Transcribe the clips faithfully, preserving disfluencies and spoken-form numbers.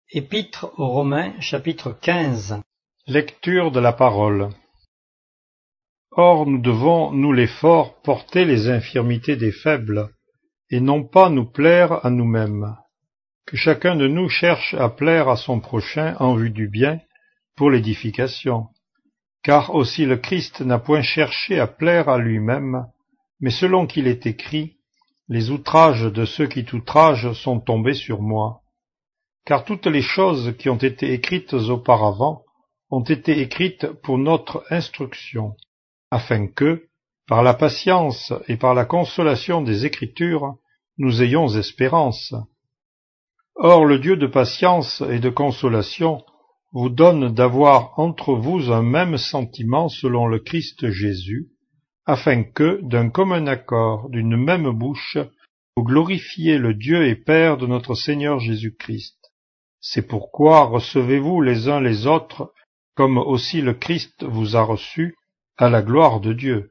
Épître aux Romains, chapitre quinze. Lecture de la parole. Or nous devons, nous les forts, porter les infirmités des faibles, et non pas nous plaire à nous-mêmes. Que chacun de nous cherche à plaire à son prochain en vue du bien, pour l'édification. Car aussi le Christ n'a point cherché à plaire à lui-même, mais selon qu'il est écrit, « Les outrages de ceux qui t'outragent sont tombés sur moi. » Car toutes les choses qui ont été écrites auparavant ont été écrites pour notre instruction, afin que, par la patience et par la consolation des Écritures, nous ayons espérance. Or le Dieu de patience et de consolation vous donne d'avoir entre vous un même sentiment selon le Christ Jésus, afin que, d'un commun accord, d'une même bouche, vous glorifiez le Dieu et Père de notre Seigneur Jésus-Christ. C'est pourquoi recevez-vous les uns les autres, comme aussi le Christ vous a reçus, à la gloire de Dieu.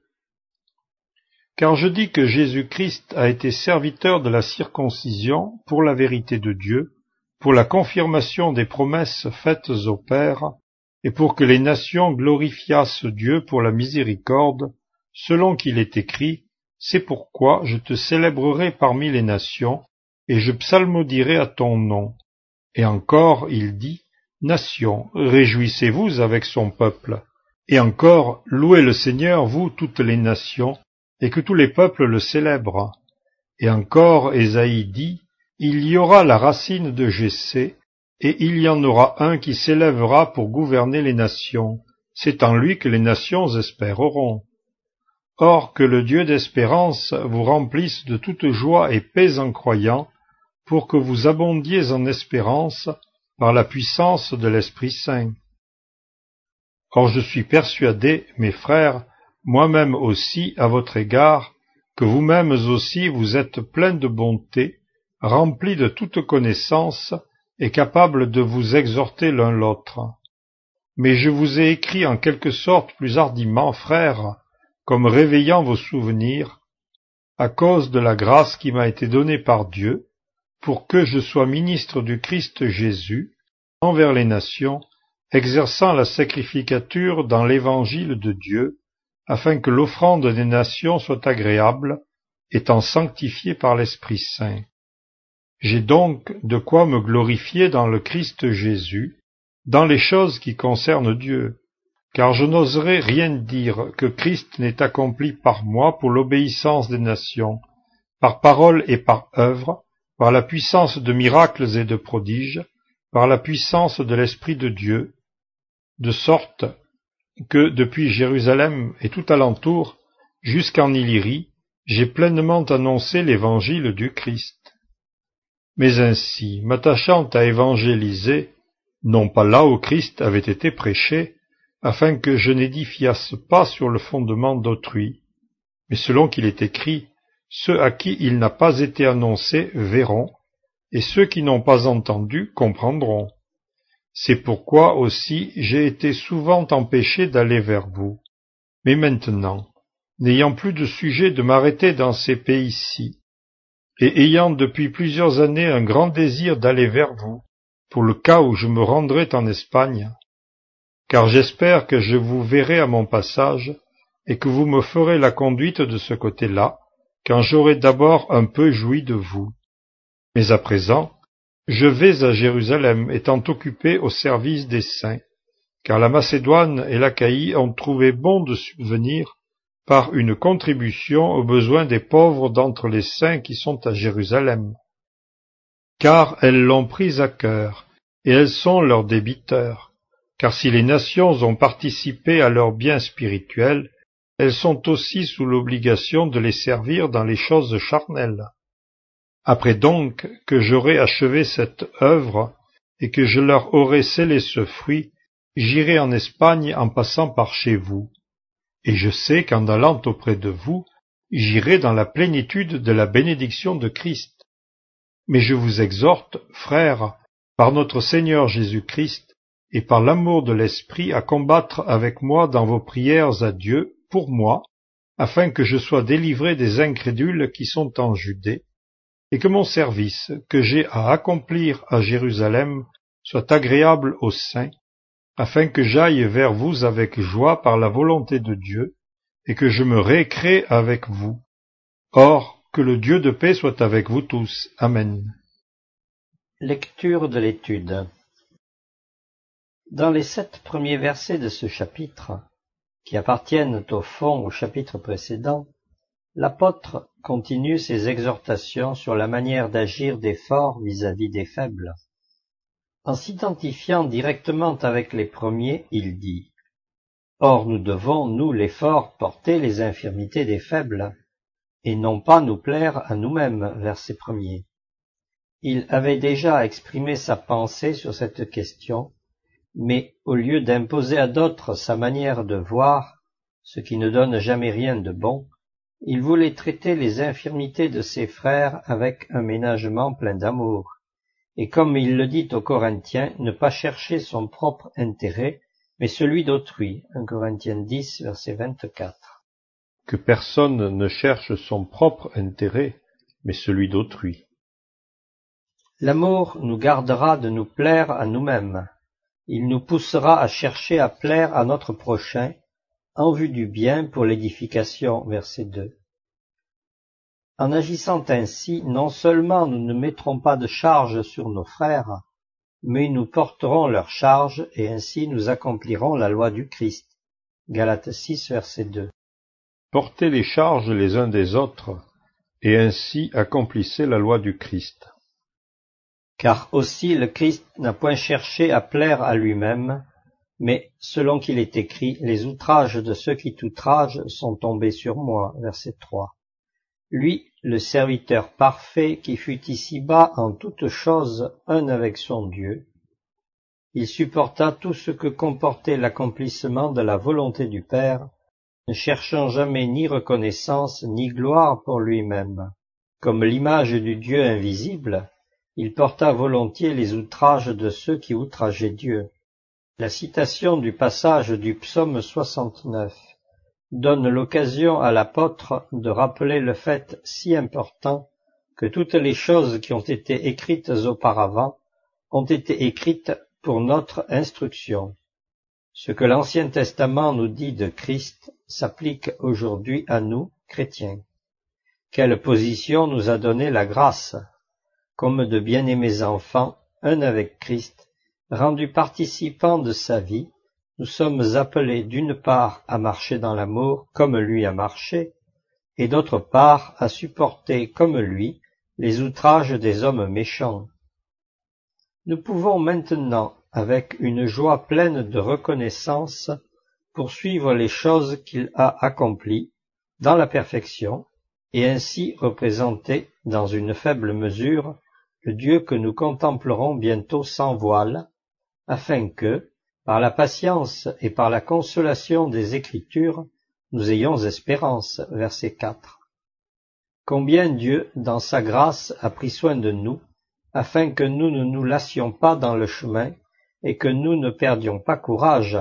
Car je dis que Jésus-Christ a été serviteur de la circoncision pour la vérité de Dieu, pour la confirmation des promesses faites aux pères, et pour que les nations glorifiassent Dieu pour la miséricorde, selon qu'il est écrit, « C'est pourquoi je te célébrerai parmi les nations, et je psalmodierai à ton nom. » Et encore, il dit, « Nations, réjouissez-vous avec son peuple. » Et encore, « Louez le Seigneur, vous toutes les nations, et que tous les peuples le célèbrent. » Et encore, Ésaïe dit, « Il y aura la racine de Jessé, et il y en aura un qui s'élèvera pour gouverner les nations. C'est en lui que les nations espéreront. » Or que le Dieu d'espérance vous remplisse de toute joie et paix en croyant, pour que vous abondiez en espérance par la puissance de l'Esprit Saint. Or je suis persuadé, mes frères, moi-même aussi à votre égard, que vous-mêmes aussi vous êtes pleins de bonté, remplis de toute connaissance, et capables de vous exhorter l'un l'autre. Mais je vous ai écrit en quelque sorte plus hardiment, frères, comme réveillant vos souvenirs, à cause de la grâce qui m'a été donnée par Dieu, pour que je sois ministre du Christ Jésus, envers les nations, exerçant la sacrificature dans l'évangile de Dieu, afin que l'offrande des nations soit agréable, étant sanctifiée par l'Esprit Saint. J'ai donc de quoi me glorifier dans le Christ Jésus, dans les choses qui concernent Dieu, car je n'oserais rien dire que Christ n'ait accompli par moi pour l'obéissance des nations, par parole et par œuvre, par la puissance de miracles et de prodiges, par la puissance de l'Esprit de Dieu, de sorte que depuis Jérusalem et tout alentour, jusqu'en Illyrie, j'ai pleinement annoncé l'évangile du Christ. Mais ainsi, m'attachant à évangéliser, non pas là où Christ avait été prêché, afin que je n'édifiasse pas sur le fondement d'autrui, mais selon qu'il est écrit, ceux à qui il n'a pas été annoncé verront, et ceux qui n'ont pas entendu comprendront. C'est pourquoi aussi j'ai été souvent empêché d'aller vers vous. Mais maintenant, n'ayant plus de sujet de m'arrêter dans ces pays-ci, et ayant depuis plusieurs années un grand désir d'aller vers vous, pour le cas où je me rendrais en Espagne, car j'espère que je vous verrai à mon passage, et que vous me ferez la conduite de ce côté-là, quand j'aurai d'abord un peu joui de vous. Mais à présent, je vais à Jérusalem, étant occupé au service des saints, car la Macédoine et l'Achaïe ont trouvé bon de subvenir par une contribution aux besoins des pauvres d'entre les saints qui sont à Jérusalem. Car elles l'ont pris à cœur, et elles sont leurs débiteurs, car si les nations ont participé à leurs biens spirituels, elles sont aussi sous l'obligation de les servir dans les choses charnelles. Après donc que j'aurai achevé cette œuvre, et que je leur aurai scellé ce fruit, j'irai en Espagne en passant par chez vous. Et je sais qu'en allant auprès de vous, j'irai dans la plénitude de la bénédiction de Christ. Mais je vous exhorte, frères, par notre Seigneur Jésus-Christ, et par l'amour de l'Esprit, à combattre avec moi dans vos prières à Dieu, pour moi, afin que je sois délivré des incrédules qui sont en Judée, et que mon service, que j'ai à accomplir à Jérusalem, soit agréable aux saints, afin que j'aille vers vous avec joie par la volonté de Dieu, et que je me récrée avec vous. Or, que le Dieu de paix soit avec vous tous. Amen. Lecture de l'étude. Dans les sept premiers versets de ce chapitre, qui appartiennent au fond au chapitre précédent, l'apôtre continue ses exhortations sur la manière d'agir des forts vis-à-vis des faibles. En s'identifiant directement avec les premiers, il dit « Or nous devons, nous les forts, porter les infirmités des faibles, et non pas nous plaire à nous-mêmes. » Verset premier. Il avait déjà exprimé sa pensée sur cette question, mais au lieu d'imposer à d'autres sa manière de voir, ce qui ne donne jamais rien de bon, il voulait traiter les infirmités de ses frères avec un ménagement plein d'amour, et comme il le dit aux Corinthiens, ne pas chercher son propre intérêt, mais celui d'autrui. un Corinthiens dix, verset vingt-quatre. Que personne ne cherche son propre intérêt, mais celui d'autrui. L'amour nous gardera de nous plaire à nous-mêmes. Il nous poussera à chercher à plaire à notre prochain, en vue du bien pour l'édification. Verset deux. En agissant ainsi, non seulement nous ne mettrons pas de charge sur nos frères, mais nous porterons leurs charges, et ainsi nous accomplirons la loi du Christ. Galates six, verset deux. Portez les charges les uns des autres, et ainsi accomplissez la loi du Christ. Car aussi le Christ n'a point cherché à plaire à lui-même, mais, selon qu'il est écrit, les outrages de ceux qui t'outragent sont tombés sur moi. Verset trois. Lui, le serviteur parfait qui fut ici-bas en toutes choses un avec son Dieu, il supporta tout ce que comportait l'accomplissement de la volonté du Père, ne cherchant jamais ni reconnaissance ni gloire pour lui-même. Comme l'image du Dieu invisible, il porta volontiers les outrages de ceux qui outrageaient Dieu. La citation du passage du psaume soixante-neuf donne l'occasion à l'apôtre de rappeler le fait si important que toutes les choses qui ont été écrites auparavant ont été écrites pour notre instruction. Ce que l'Ancien Testament nous dit de Christ s'applique aujourd'hui à nous, chrétiens. Quelle position nous a donné la grâce, comme de bien-aimés enfants, un avec Christ, rendus participants de sa vie, nous sommes appelés d'une part à marcher dans l'amour comme lui a marché, et d'autre part à supporter comme lui les outrages des hommes méchants. Nous pouvons maintenant, avec une joie pleine de reconnaissance, poursuivre les choses qu'il a accomplies dans la perfection, et ainsi représenter, dans une faible mesure, le Dieu que nous contemplerons bientôt sans voile, afin que, par la patience et par la consolation des Écritures, nous ayons espérance. Verset quatre. Combien Dieu, dans sa grâce, a pris soin de nous, afin que nous ne nous lassions pas dans le chemin et que nous ne perdions pas courage.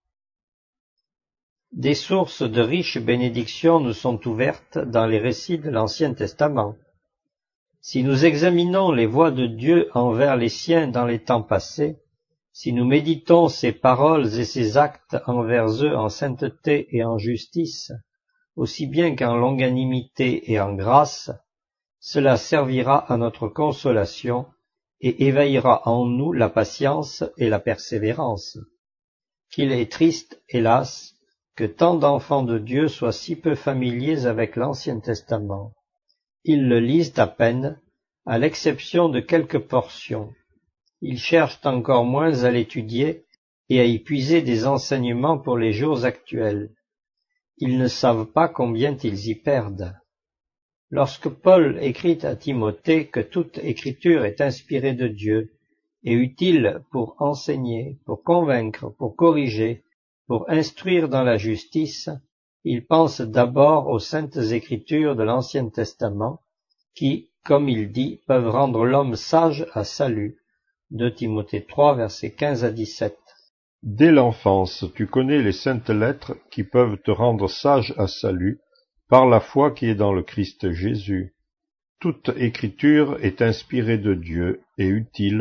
Des sources de riches bénédictions nous sont ouvertes dans les récits de l'Ancien Testament. Si nous examinons les voies de Dieu envers les siens dans les temps passés, si nous méditons ses paroles et ses actes envers eux en sainteté et en justice, aussi bien qu'en longanimité et en grâce, cela servira à notre consolation et éveillera en nous la patience et la persévérance. Qu'il est triste, hélas, que tant d'enfants de Dieu soient si peu familiers avec l'Ancien Testament. Ils le lisent à peine, à l'exception de quelques portions. Ils cherchent encore moins à l'étudier et à y puiser des enseignements pour les jours actuels. Ils ne savent pas combien ils y perdent. Lorsque Paul écrit à Timothée que toute écriture est inspirée de Dieu et utile pour enseigner, pour convaincre, pour corriger, pour instruire dans la justice, il pense d'abord aux saintes écritures de l'Ancien Testament qui, comme il dit, peuvent rendre l'homme sage à salut. deux Timothée trois, versets quinze à dix-sept. Dès l'enfance, tu connais les saintes lettres qui peuvent te rendre sage à salut, par la foi qui est dans le Christ Jésus. Toute écriture est inspirée de Dieu et utile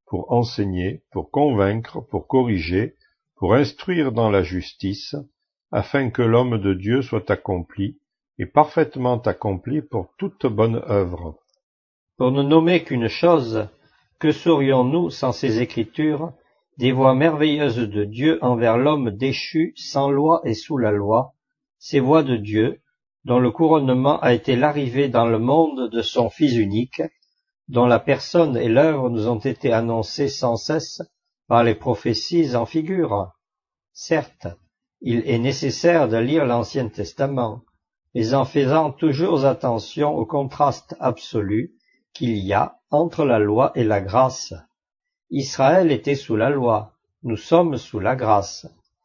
pour enseigner, pour convaincre, pour corriger, pour instruire dans la justice, afin que l'homme de Dieu soit accompli, et parfaitement accompli pour toute bonne œuvre. Pour ne nommer qu'une chose, que serions-nous sans ces Écritures, des voies merveilleuses de Dieu envers l'homme déchu, sans loi et sous la loi, ces voies de Dieu, dont le couronnement a été l'arrivée dans le monde de son Fils unique, dont la personne et l'œuvre nous ont été annoncées sans cesse par les prophéties en figure. Certes, il est nécessaire de lire l'Ancien Testament, mais en faisant toujours attention au contraste absolu qu'il y a entre la loi et la grâce. Israël était sous la loi, nous sommes sous la grâce.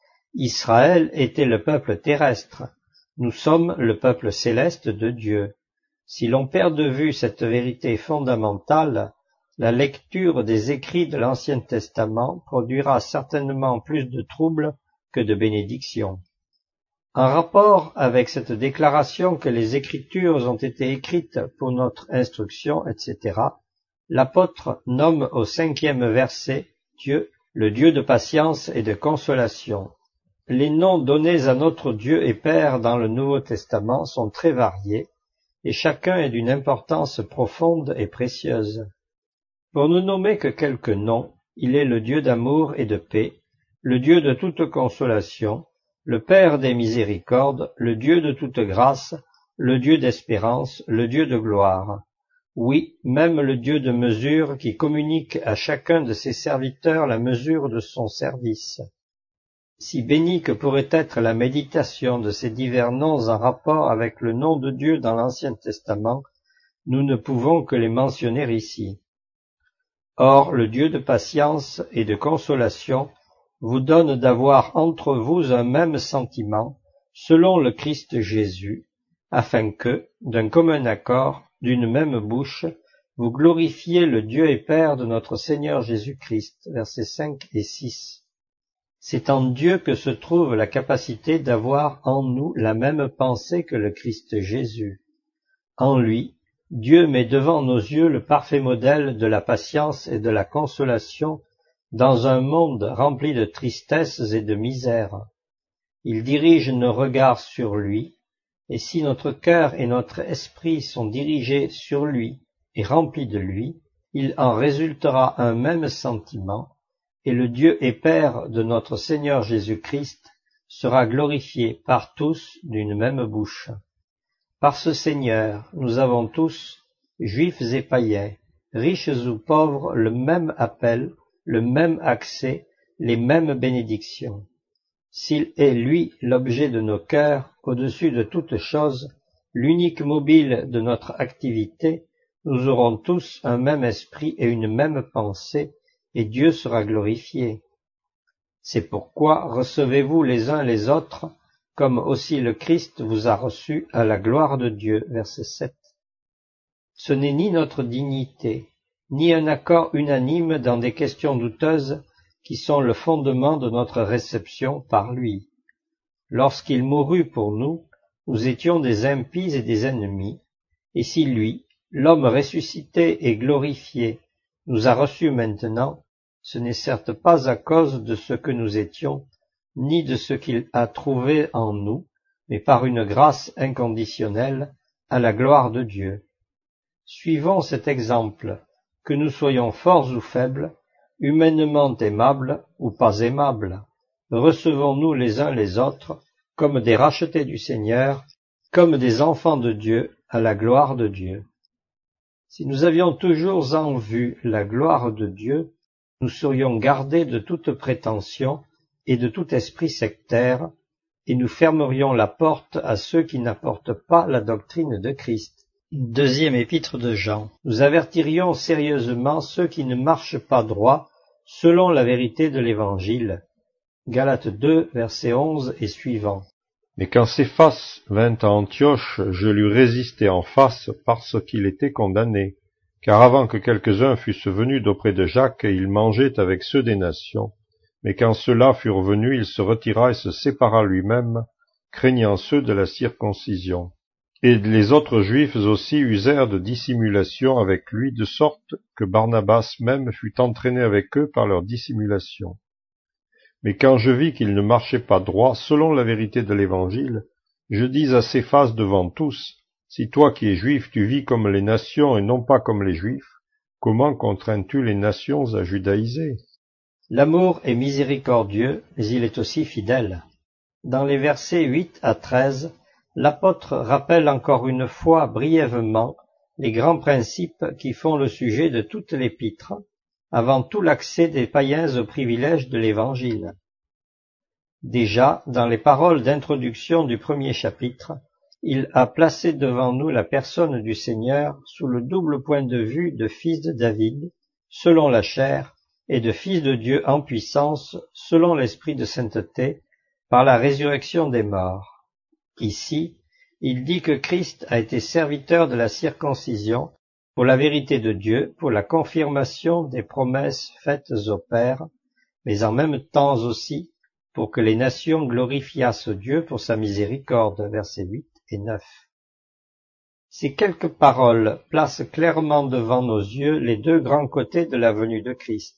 Israël était le peuple terrestre, nous sommes le peuple céleste de Dieu. Si l'on perd de vue cette vérité fondamentale, la lecture des écrits de l'Ancien Testament produira certainement plus de troubles que de bénédictions. En rapport avec cette déclaration que les Écritures ont été écrites pour notre instruction, et cetera, l'apôtre nomme au cinquième verset Dieu, le Dieu de patience et de consolation. Les noms donnés à notre Dieu et Père dans le Nouveau Testament sont très variés, et chacun est d'une importance profonde et précieuse. Pour ne nommer que quelques noms, il est le Dieu d'amour et de paix, le Dieu de toute consolation, le Père des miséricordes, le Dieu de toute grâce, le Dieu d'espérance, le Dieu de gloire. Oui, même le Dieu de mesure qui communique à chacun de ses serviteurs la mesure de son service. Si bénie que pourrait être la méditation de ces divers noms en rapport avec le nom de Dieu dans l'Ancien Testament, nous ne pouvons que les mentionner ici. Or, le Dieu de patience et de consolation vous donne d'avoir entre vous un même sentiment, selon le Christ Jésus, afin que, d'un commun accord, d'une même bouche, vous glorifiez le Dieu et Père de notre Seigneur Jésus-Christ. Versets cinq et six. C'est en Dieu que se trouve la capacité d'avoir en nous la même pensée que le Christ Jésus. En lui, Dieu met devant nos yeux le parfait modèle de la patience et de la consolation dans un monde rempli de tristesses et de misère. Il dirige nos regards sur lui, et si notre cœur et notre esprit sont dirigés sur lui et remplis de lui, il en résultera un même sentiment, et le Dieu et Père de notre Seigneur Jésus-Christ sera glorifié par tous d'une même bouche. Par ce Seigneur, nous avons tous, juifs et païens, riches ou pauvres, le même appel, le même accès, les mêmes bénédictions. S'il est, lui, l'objet de nos cœurs, au-dessus de toute chose, l'unique mobile de notre activité, nous aurons tous un même esprit et une même pensée, et Dieu sera glorifié. C'est pourquoi recevez-vous les uns les autres, comme aussi le Christ vous a reçu à la gloire de Dieu. Verset sept. Ce n'est ni notre dignité, ni un accord unanime dans des questions douteuses qui sont le fondement de notre réception par lui. Lorsqu'il mourut pour nous, nous étions des impies et des ennemis, et si lui, l'homme ressuscité et glorifié, nous a reçus maintenant, ce n'est certes pas à cause de ce que nous étions, ni de ce qu'il a trouvé en nous, mais par une grâce inconditionnelle, à la gloire de Dieu. Suivons cet exemple, que nous soyons forts ou faibles, humainement aimables ou pas aimables. Recevons-nous les uns les autres, comme des rachetés du Seigneur, comme des enfants de Dieu, à la gloire de Dieu. Si nous avions toujours en vue la gloire de Dieu, nous serions gardés de toute prétention et de tout esprit sectaire, et nous fermerions la porte à ceux qui n'apportent pas la doctrine de Christ. Deuxième épître de Jean. Nous avertirions sérieusement ceux qui ne marchent pas droit selon la vérité de l'Évangile. Galates deux, verset onze et suivant. Mais quand Céphas vint à Antioche, je lui résistai en face parce qu'il était condamné. Car avant que quelques-uns fussent venus d'auprès de Jacques, il mangeait avec ceux des nations. Mais quand ceux-là furent venus, il se retira et se sépara lui-même, craignant ceux de la circoncision. Et les autres Juifs aussi usèrent de dissimulation avec lui, de sorte que Barnabas même fut entraîné avec eux par leur dissimulation. Mais quand je vis qu'il ne marchait pas droit, selon la vérité de l'Évangile, je dis à Céphas devant tous, « Si toi qui es Juif, tu vis comme les nations et non pas comme les Juifs, comment contrains-tu les nations à judaïser ?» L'amour est miséricordieux, mais il est aussi fidèle. Dans les versets huit à treize, l'apôtre rappelle encore une fois brièvement les grands principes qui font le sujet de toute l'épître, avant tout l'accès des païens au privilège de l'Évangile. Déjà, dans les paroles d'introduction du premier chapitre, il a placé devant nous la personne du Seigneur sous le double point de vue de fils de David, selon la chair, et de fils de Dieu en puissance, selon l'esprit de sainteté, par la résurrection des morts. Ici, il dit que Christ a été serviteur de la circoncision pour la vérité de Dieu, pour la confirmation des promesses faites au Père, mais en même temps aussi pour que les nations glorifiassent Dieu pour sa miséricorde, versets huit et neuf. Ces quelques paroles placent clairement devant nos yeux les deux grands côtés de la venue de Christ.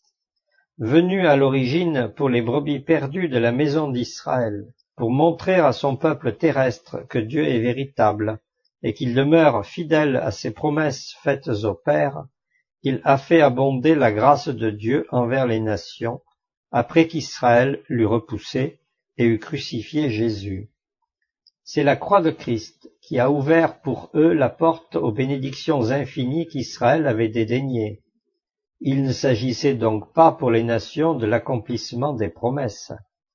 Venu à l'origine pour les brebis perdues de la maison d'Israël, pour montrer à son peuple terrestre que Dieu est véritable et qu'il demeure fidèle à ses promesses faites au Père, il a fait abonder la grâce de Dieu envers les nations, après qu'Israël l'eut repoussé et eut crucifié Jésus. C'est la croix de Christ qui a ouvert pour eux la porte aux bénédictions infinies qu'Israël avait dédaignées. Il ne s'agissait donc pas pour les nations de l'accomplissement des promesses.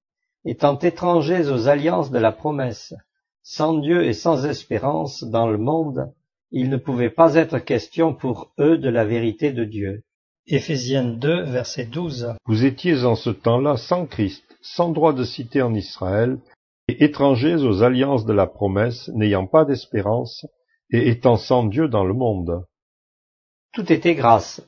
Étant étrangers aux alliances de la promesse, sans Dieu et sans espérance dans le monde, il ne pouvait pas être question pour eux de la vérité de Dieu. Éphésiens deux, verset douze. Vous étiez en ce temps-là sans Christ, sans droit de cité en Israël, et étrangers aux alliances de la promesse, n'ayant pas d'espérance, et étant sans Dieu dans le monde. Tout était grâce.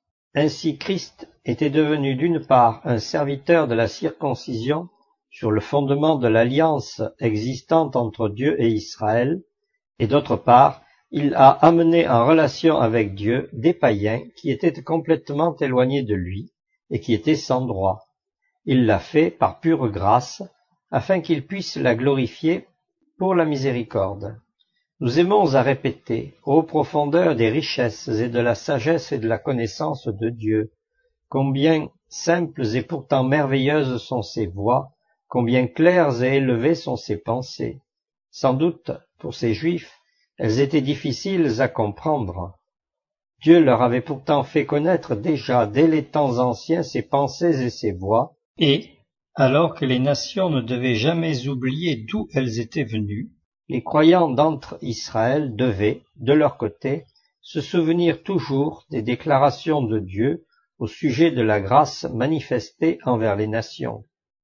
Ainsi Christ était devenu d'une part un serviteur de la circoncision, sur le fondement de l'alliance existante entre Dieu et Israël, et d'autre part, il a amené en relation avec Dieu des païens qui étaient complètement éloignés de lui et qui étaient sans droit. Il l'a fait par pure grâce, afin qu'il puisse la glorifier pour la miséricorde. Nous aimons à répéter, ô profondeur des richesses et de la sagesse et de la connaissance de Dieu, combien simples et pourtant merveilleuses sont ses voies, combien claires et élevées sont ses pensées. Sans doute, pour ces Juifs, elles étaient difficiles à comprendre. Dieu leur avait pourtant fait connaître déjà dès les temps anciens ses pensées et ses voies, et, alors que les nations ne devaient jamais oublier d'où elles étaient venues, les croyants d'entre Israël devaient, de leur côté, se souvenir toujours des déclarations de Dieu au sujet de la grâce manifestée envers les nations.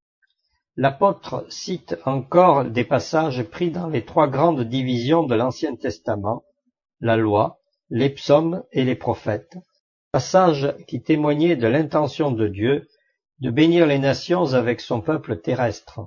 L'apôtre cite encore des passages pris dans les trois grandes divisions de l'Ancien Testament, la loi, les psaumes et les prophètes, passages qui témoignaient de l'intention de Dieu de bénir les nations avec son peuple terrestre.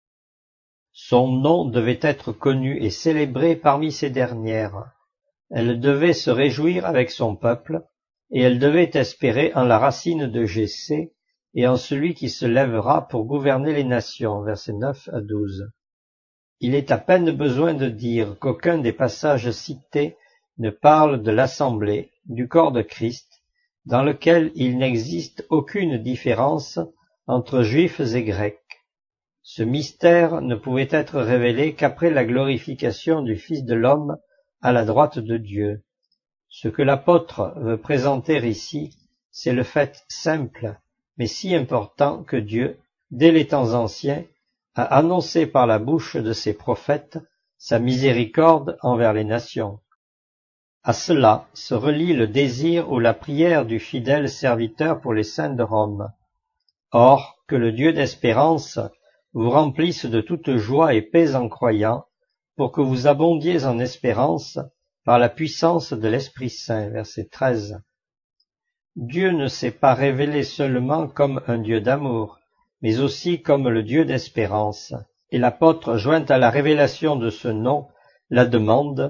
Son nom devait être connu et célébré parmi ces dernières. Elle devait se réjouir avec son peuple, et elle devait espérer en la racine de Jessé et en celui qui se lèvera pour gouverner les nations, versets neuf à douze. Il est à peine besoin de dire qu'aucun des passages cités ne parle de l'assemblée, du corps de Christ, dans lequel il n'existe aucune différence entre juifs et grecs. Ce mystère ne pouvait être révélé qu'après la glorification du Fils de l'homme à la droite de Dieu. Ce que l'apôtre veut présenter ici, c'est le fait simple, mais si important que Dieu, dès les temps anciens, a annoncé par la bouche de ses prophètes sa miséricorde envers les nations. À cela se relie le désir ou la prière du fidèle serviteur pour les saints de Rome. Or, que le Dieu d'espérance vous remplisse de toute joie et paix en croyant, pour que vous abondiez en espérance par la puissance de l'Esprit Saint. Verset treize. Dieu ne s'est pas révélé seulement comme un Dieu d'amour, mais aussi comme le Dieu d'espérance, et l'apôtre joint à la révélation de ce nom la demande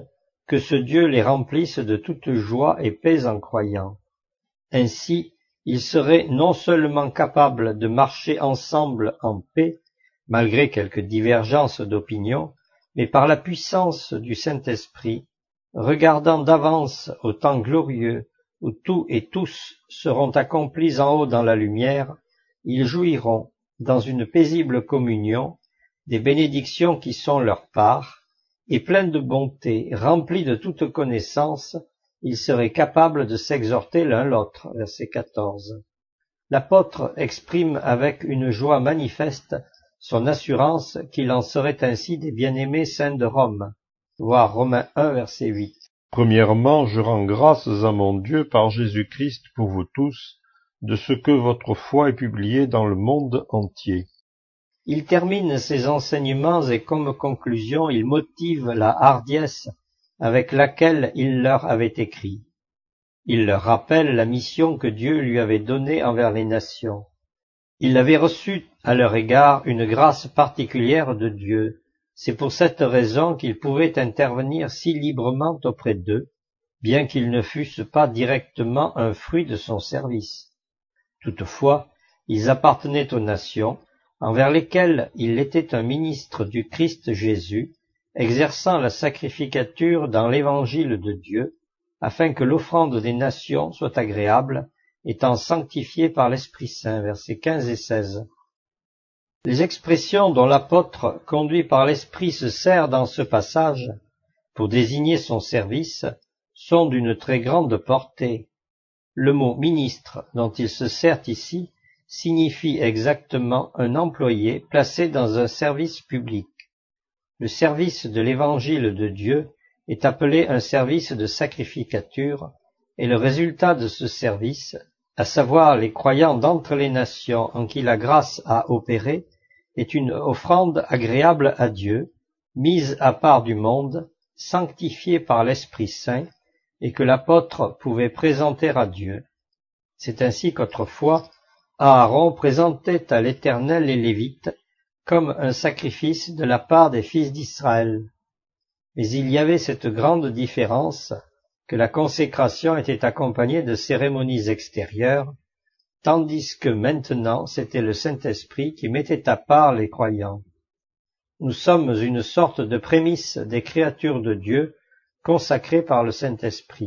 que ce Dieu les remplisse de toute joie et paix en croyant. Ainsi, ils seraient non seulement capables de marcher ensemble en paix, malgré quelques divergences d'opinion, mais par la puissance du Saint-Esprit, regardant d'avance au temps glorieux où tout et tous seront accomplis en haut dans la lumière, ils jouiront, dans une paisible communion, des bénédictions qui sont leur part, et pleins de bonté, remplis de toute connaissance, ils seraient capables de s'exhorter l'un l'autre. Verset quatorze. L'apôtre exprime avec une joie manifeste son assurance qu'il en serait ainsi des bien-aimés saints de Rome. Voir Romains un, verset huit. Premièrement, je rends grâces à mon Dieu par Jésus-Christ pour vous tous, de ce que votre foi est publiée dans le monde entier. Il termine ses enseignements et comme conclusion, il motive la hardiesse avec laquelle il leur avait écrit. Il leur rappelle la mission que Dieu lui avait donnée envers les nations. Il avait reçu à leur égard une grâce particulière de Dieu. C'est pour cette raison qu'il pouvait intervenir si librement auprès d'eux, bien qu'ils ne fussent pas directement un fruit de son service. Toutefois, ils appartenaient aux nations, envers lesquelles il était un ministre du Christ Jésus, exerçant la sacrificature dans l'évangile de Dieu, afin que l'offrande des nations soit agréable, étant sanctifiée par l'Esprit Saint. Versets quinze et seize. Les expressions dont l'apôtre, conduit par l'Esprit, se sert dans ce passage pour désigner son service sont d'une très grande portée. Le mot « ministre » dont il se sert ici signifie exactement un employé placé dans un service public. Le service de l'Évangile de Dieu est appelé un service de sacrificature, et le résultat de ce service, à savoir les croyants d'entre les nations en qui la grâce a opéré, est une offrande agréable à Dieu, mise à part du monde, sanctifiée par l'Esprit Saint, et que l'apôtre pouvait présenter à Dieu. C'est ainsi qu'autrefois, Aaron présentait à l'Éternel les Lévites comme un sacrifice de la part des fils d'Israël. Mais il y avait cette grande différence que la consécration était accompagnée de cérémonies extérieures, tandis que maintenant c'était le Saint-Esprit qui mettait à part les croyants. Nous sommes une sorte de prémisse des créatures de Dieu consacrées par le Saint-Esprit.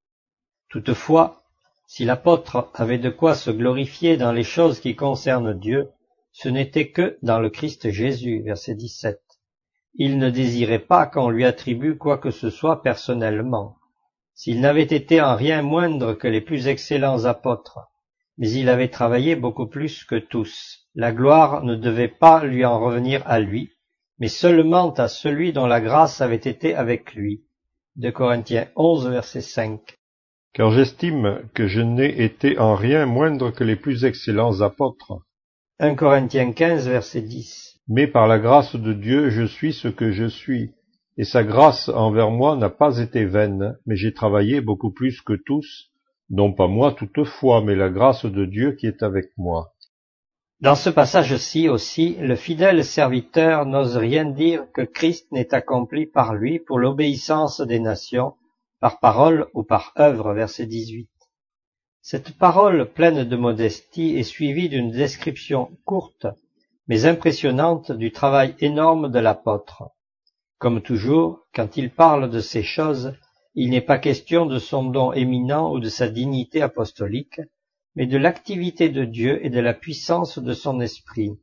Toutefois, si l'apôtre avait de quoi se glorifier dans les choses qui concernent Dieu, ce n'était que dans le Christ Jésus, verset dix-sept. Il ne désirait pas qu'on lui attribue quoi que ce soit personnellement. S'il n'avait été en rien moindre que les plus excellents apôtres, mais il avait travaillé beaucoup plus que tous. La gloire ne devait pas lui en revenir à lui, mais seulement à celui dont la grâce avait été avec lui. deux Corinthiens onze, verset cinq. Car j'estime que je n'ai été en rien moindre que les plus excellents apôtres. un Corinthiens quinze, verset dix. Mais par la grâce de Dieu, je suis ce que je suis, et sa grâce envers moi n'a pas été vaine, mais j'ai travaillé beaucoup plus que tous, non pas moi toutefois, mais la grâce de Dieu qui est avec moi. Dans ce passage-ci aussi, le fidèle serviteur n'ose rien dire que Christ n'ait accompli par lui pour l'obéissance des nations, par parole ou par œuvre, verset dix-huit. Cette parole pleine de modestie est suivie d'une description courte, mais impressionnante du travail énorme de l'apôtre. Comme toujours, quand il parle de ces choses, il n'est pas question de son don éminent ou de sa dignité apostolique, mais de l'activité de Dieu et de la puissance de son esprit.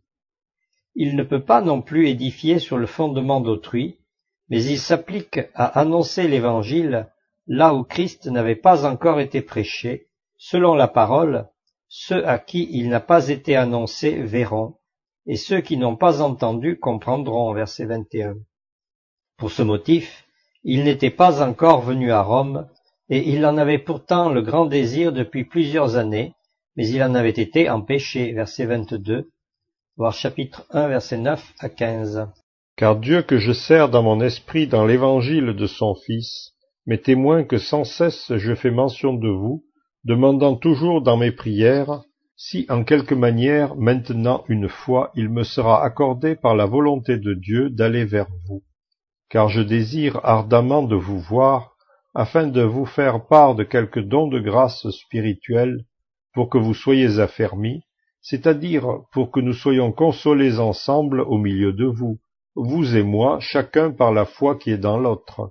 Il ne peut pas non plus édifier sur le fondement d'autrui, mais il s'applique à annoncer l'Évangile là où Christ n'avait pas encore été prêché, selon la parole, ceux à qui il n'a pas été annoncé verront, et ceux qui n'ont pas entendu comprendront, verset vingt et un. Pour ce motif, il n'était pas encore venu à Rome, et il en avait pourtant le grand désir depuis plusieurs années, mais il en avait été empêché, verset vingt-deux, voir chapitre un, verset neuf à quinze. Car Dieu que je sers dans mon esprit dans l'évangile de son Fils, m'est témoin que sans cesse je fais mention de vous, demandant toujours dans mes prières, si en quelque manière, maintenant une fois, il me sera accordé par la volonté de Dieu d'aller vers vous. car je désire ardemment de vous voir, afin de vous faire part de quelques dons de grâce spirituelle, pour que vous soyez affermis, c'est-à-dire pour que nous soyons consolés ensemble au milieu de vous, vous et moi, chacun par la foi qui est dans l'autre.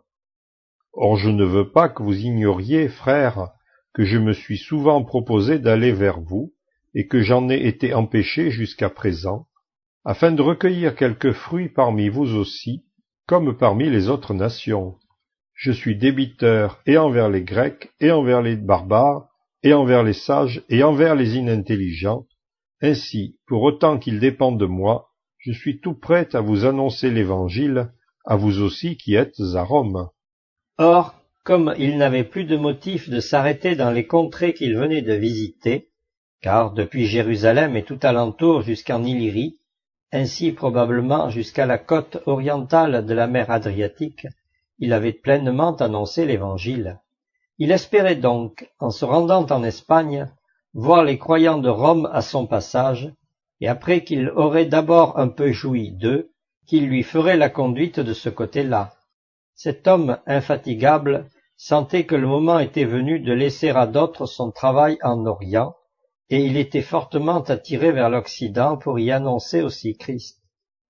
Or je ne veux pas que vous ignoriez, frères, que je me suis souvent proposé d'aller vers vous, et que j'en ai été empêché jusqu'à présent, afin de recueillir quelques fruits parmi vous aussi, comme parmi les autres nations. Je suis débiteur et envers les Grecs, et envers les barbares, et envers les sages, et envers les inintelligents. Ainsi, pour autant qu'il dépend de moi, je suis tout prêt à vous annoncer l'Évangile, à vous aussi qui êtes à Rome. Or, comme il n'avait plus de motif de s'arrêter dans les contrées qu'il venait de visiter, car depuis Jérusalem et tout alentour jusqu'en Illyrie, ainsi probablement jusqu'à la côte orientale de la mer Adriatique, il avait pleinement annoncé l'Évangile. Il espérait donc, en se rendant en Espagne, voir les croyants de Rome à son passage, et après qu'il aurait d'abord un peu joui d'eux, qu'il lui ferait la conduite de ce côté-là. Cet homme infatigable sentait que le moment était venu de laisser à d'autres son travail en Orient, et il était fortement attiré vers l'Occident pour y annoncer aussi Christ.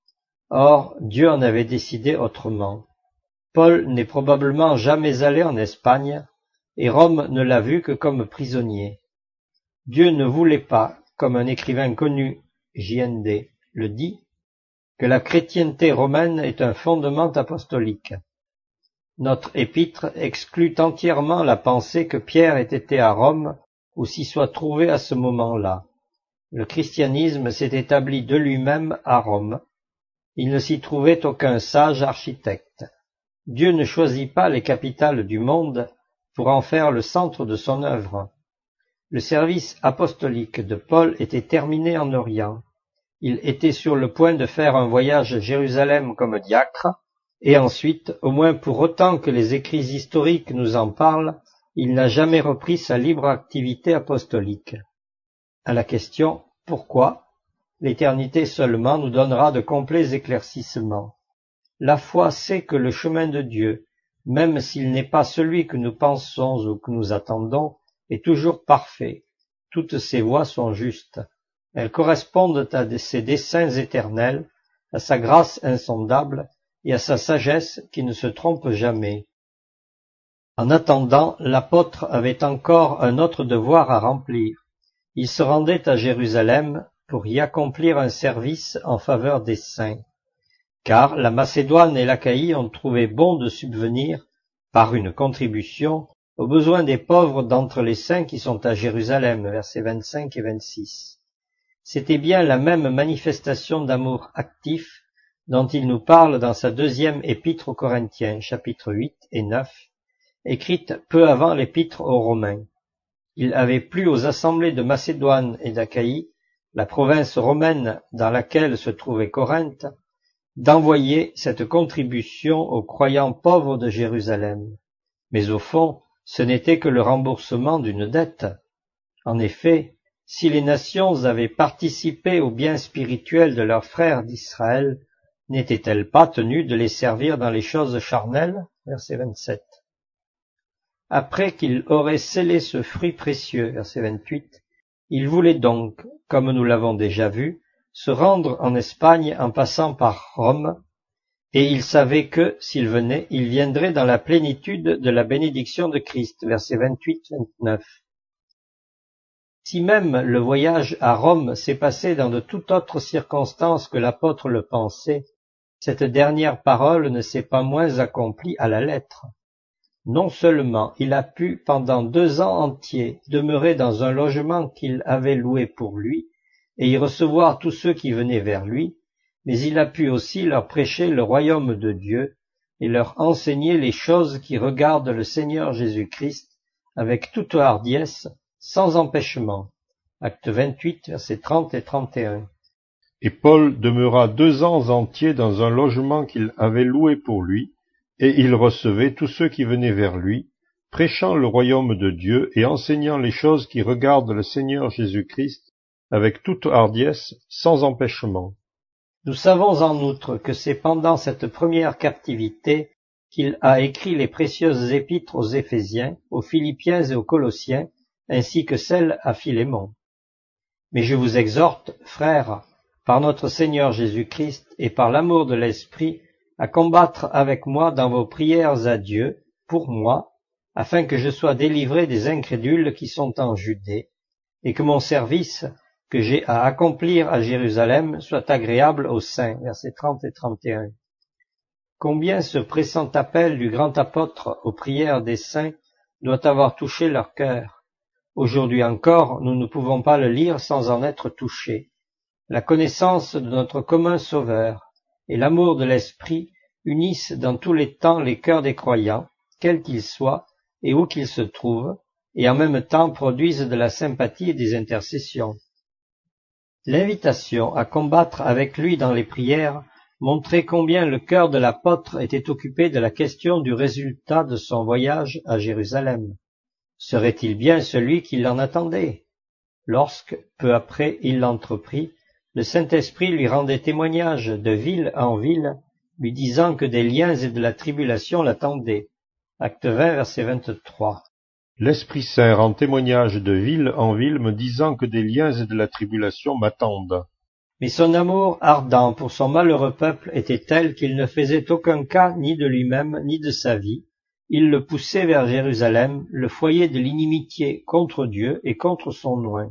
Or, Dieu en avait décidé autrement. Paul n'est probablement jamais allé en Espagne, et Rome ne l'a vu que comme prisonnier. Dieu ne voulait pas, comme un écrivain connu, J N D, le dit, que la chrétienté romaine est un fondement apostolique. Notre épître exclut entièrement la pensée que Pierre ait été à Rome ou s'y soit trouvé à ce moment-là. Le christianisme s'est établi de lui-même à Rome. Il ne s'y trouvait aucun sage architecte. Dieu ne choisit pas les capitales du monde pour en faire le centre de son œuvre. Le service apostolique de Paul était terminé en Orient. Il était sur le point de faire un voyage à Jérusalem comme diacre, et ensuite, au moins pour autant que les écrits historiques nous en parlent, il n'a jamais repris sa libre activité apostolique. À la question « Pourquoi ?», l'éternité seulement nous donnera de complets éclaircissements. La foi sait que le chemin de Dieu, même s'il n'est pas celui que nous pensons ou que nous attendons, est toujours parfait. Toutes ses voies sont justes. Elles correspondent à ses desseins éternels, à sa grâce insondable et à sa sagesse qui ne se trompe jamais. En attendant, l'apôtre avait encore un autre devoir à remplir. Il se rendait à Jérusalem pour y accomplir un service en faveur des saints, car la Macédoine et l'Achaïe ont trouvé bon de subvenir, par une contribution, aux besoins des pauvres d'entre les saints qui sont à Jérusalem, versets vingt-cinq et vingt-six. C'était bien la même manifestation d'amour actif dont il nous parle dans sa deuxième épître aux Corinthiens, chapitres huit et neuf, écrite peu avant l'épître aux Romains. Il avait plu aux assemblées de Macédoine et d'Achaïe, la province romaine dans laquelle se trouvait Corinthe, d'envoyer cette contribution aux croyants pauvres de Jérusalem. Mais au fond, ce n'était que le remboursement d'une dette. En effet, si les nations avaient participé au bien spirituel de leurs frères d'Israël, n'étaient-elles pas tenues de les servir dans les choses charnelles? Verset vingt-sept. Après qu'il aurait scellé ce fruit précieux, verset vingt-huit, il voulait donc, comme nous l'avons déjà vu, se rendre en Espagne en passant par Rome, et il savait que, s'il venait, il viendrait dans la plénitude de la bénédiction de Christ, versets vingt-huit à vingt-neuf. Si même le voyage à Rome s'est passé dans de toute autre circonstance que l'apôtre le pensait, cette dernière parole ne s'est pas moins accomplie à la lettre. Non seulement il a pu, pendant deux ans entiers, demeurer dans un logement qu'il avait loué pour lui, et y recevoir tous ceux qui venaient vers lui, mais il a pu aussi leur prêcher le royaume de Dieu, et leur enseigner les choses qui regardent le Seigneur Jésus-Christ, avec toute hardiesse, sans empêchement. Acte vingt-huit, versets trente et trente et un. Et Paul demeura deux ans entiers dans un logement qu'il avait loué pour lui, et il recevait tous ceux qui venaient vers lui, prêchant le royaume de Dieu et enseignant les choses qui regardent le Seigneur Jésus-Christ avec toute hardiesse, sans empêchement. Nous savons en outre que c'est pendant cette première captivité qu'il a écrit les précieuses épîtres aux Éphésiens, aux Philippiens et aux Colossiens, ainsi que celle à Philémon. Mais je vous exhorte, frères, par notre Seigneur Jésus-Christ et par l'amour de l'Esprit, à combattre avec moi dans vos prières à Dieu, pour moi, afin que je sois délivré des incrédules qui sont en Judée, et que mon service, que j'ai à accomplir à Jérusalem, soit agréable aux saints. Versets trente et trente et un. Combien ce pressant appel du grand apôtre aux prières des saints doit avoir touché leur cœur. Aujourd'hui encore, nous ne pouvons pas le lire sans en être touchés. La connaissance de notre commun Sauveur et l'amour de l'Esprit unissent dans tous les temps les cœurs des croyants, quels qu'ils soient et où qu'ils se trouvent, et en même temps produisent de la sympathie et des intercessions. L'invitation à combattre avec lui dans les prières montrait combien le cœur de l'apôtre était occupé de la question du résultat de son voyage à Jérusalem. Serait-il bien celui qui l'en attendait? Lorsque, peu après, il l'entreprit, le Saint-Esprit lui rendait témoignage de ville en ville, lui disant que des liens et de la tribulation l'attendaient. Acte vingt, verset vingt-trois. L'Esprit Saint rend témoignage de ville en ville, me disant que des liens et de la tribulation m'attendent. Mais son amour ardent pour son malheureux peuple était tel qu'il ne faisait aucun cas ni de lui-même ni de sa vie. Il le poussait vers Jérusalem, le foyer de l'inimitié contre Dieu et contre son oint.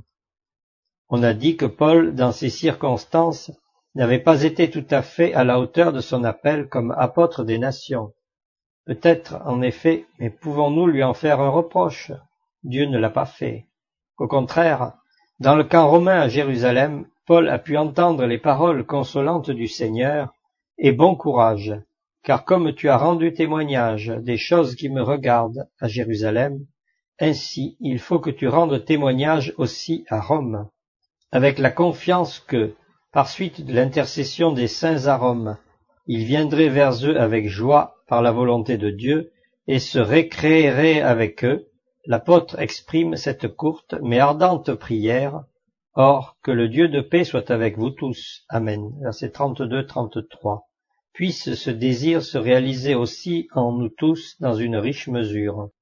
On a dit que Paul, dans ces circonstances, n'avait pas été tout à fait à la hauteur de son appel comme apôtre des nations. Peut-être, en effet, mais pouvons-nous lui en faire un reproche? Dieu ne l'a pas fait. Au contraire, dans le camp romain à Jérusalem, Paul a pu entendre les paroles consolantes du Seigneur, « Et bon courage, car comme tu as rendu témoignage des choses qui me regardent à Jérusalem, ainsi il faut que tu rendes témoignage aussi à Rome, avec la confiance que, par suite de l'intercession des saints à Rome, il viendrait vers eux avec joie par la volonté de Dieu et se récréerait avec eux. » L'apôtre exprime cette courte mais ardente prière. Or, que le Dieu de paix soit avec vous tous. Amen. Versets trente-deux à trente-trois. Puisse ce désir se réaliser aussi en nous tous dans une riche mesure.